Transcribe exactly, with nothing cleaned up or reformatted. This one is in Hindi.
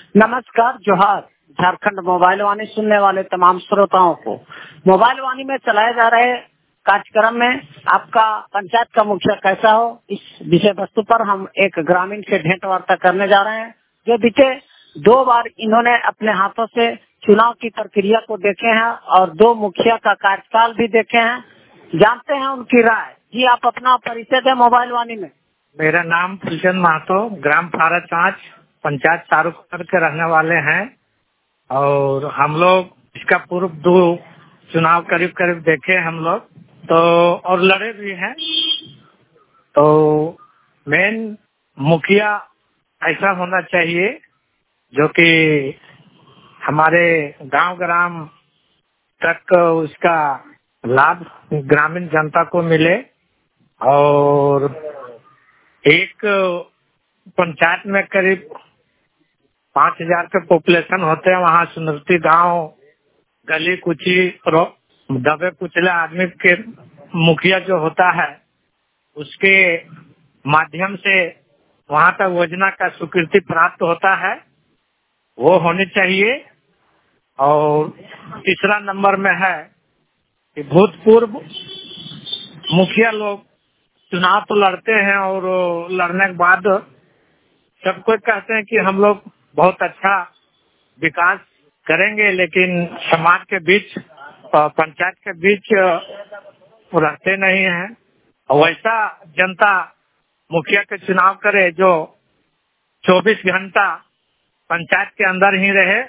नमस्कार, जोहार। झारखंड मोबाइल वाणी सुनने वाले तमाम श्रोताओं को मोबाइल वाणी में चलाए जा रहे कार्यक्रम में आपका पंचायत का मुखिया कैसा हो, इस विषय वस्तु पर हम एक ग्रामीण से भेंट वार्ता करने जा रहे हैं, जो बीते दो बार इन्होंने अपने हाथों से चुनाव की प्रक्रिया को देखे हैं और दो मुखिया का कार्यकाल भी देखे हैं। जानते हैं उनकी राय। जी, आप अपना परिचय दें मोबाइल वाणी में। मेरा नाम फुलचंद महतो, ग्राम फारा चाँच, पंचायत सारूखर के रहने वाले हैं और हम लोग इसका पूर्व दो चुनाव करीब करीब देखे हम लोग तो और लड़े भी हैं। तो मेन मुखिया ऐसा होना चाहिए जो कि हमारे गांव ग्राम तक उसका लाभ ग्रामीण जनता को मिले। और एक पंचायत में करीब पाँच हजार के पॉपुलेशन होते हैं। वहाँ सुनहरी गांव, गली कुची, दबे कुचले आदमी के मुखिया जो होता है उसके माध्यम से वहाँ तक योजना का स्वीकृति प्राप्त होता है, वो होनी चाहिए। और तीसरा नंबर में है कि भूतपूर्व मुखिया लोग चुनाव तो लड़ते हैं और लड़ने के बाद सब कोई कहते हैं कि हम लोग बहुत अच्छा विकास करेंगे, लेकिन समाज के बीच, पंचायत के बीच रहते नहीं हैं। वैसा जनता मुखिया के चुनाव करे जो चौबीस घंटा पंचायत के अंदर ही रहे